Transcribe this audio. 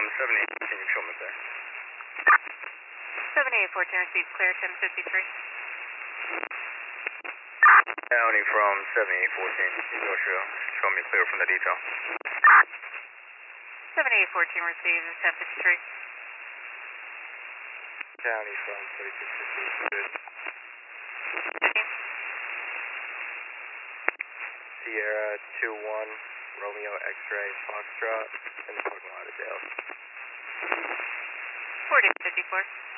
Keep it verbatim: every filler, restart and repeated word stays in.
seven eight, can you show me there? seven eight fourteen received clear, ten fifty-three. County from seven eight fourteen, can you show, show me clear from the detail? seven eight fourteen received, ten fifty-three. County from thirty-six fifty, good. Sierra two one, Romeo X-ray Foxtrot, in the parking lot of Dale. forty fifty-four.